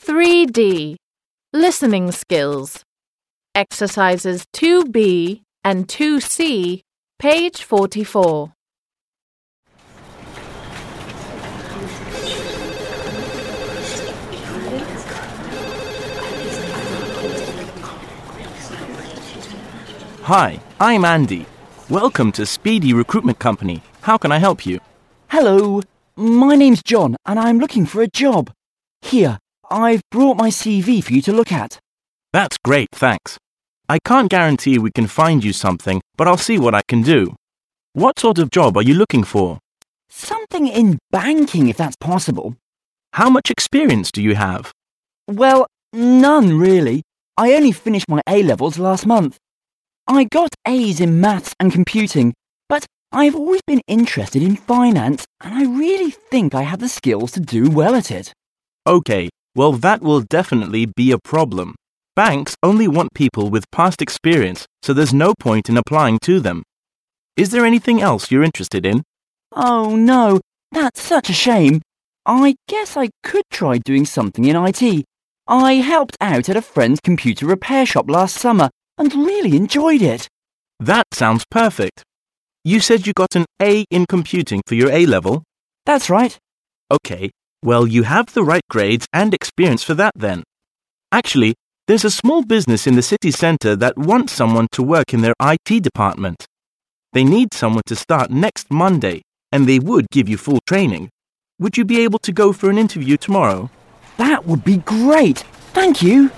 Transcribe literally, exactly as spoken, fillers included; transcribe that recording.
three D. Listening skills. Exercises two B and two C, page forty-four. Hi, I'm Andy. Welcome to Speedy Recruitment Company. How can I help you? Hello, my name's John and I'm looking for a job. Here, I've brought my C V for you to look at. That's great, thanks. I can't guarantee we can find you something, but I'll see what I can do. What sort of job are you looking for? Something in banking, if that's possible. How much experience do you have? Well, none really. I only finished my A-levels last month. I got A's in maths and computing, but I've always been interested in finance and I really think I have the skills to do well at it. Okay, well that will definitely be a problem. Banks only want people with past experience, so there's no point in applying to them. Is there anything else you're interested in? Oh no, that's such a shame. I guess I could try doing something in I T. I helped out at a friend's computer repair shop last summer and really enjoyed it. That sounds perfect. You said you got an A in computing for your A-level? That's right. Okay, well you have the right grades and experience for that then. Actually, there's a small business in the city centre that wants someone to work in their I T department. They need someone to start next Monday, and they would give you full training. Would you be able to go for an interview tomorrow? That would be great. Thank you.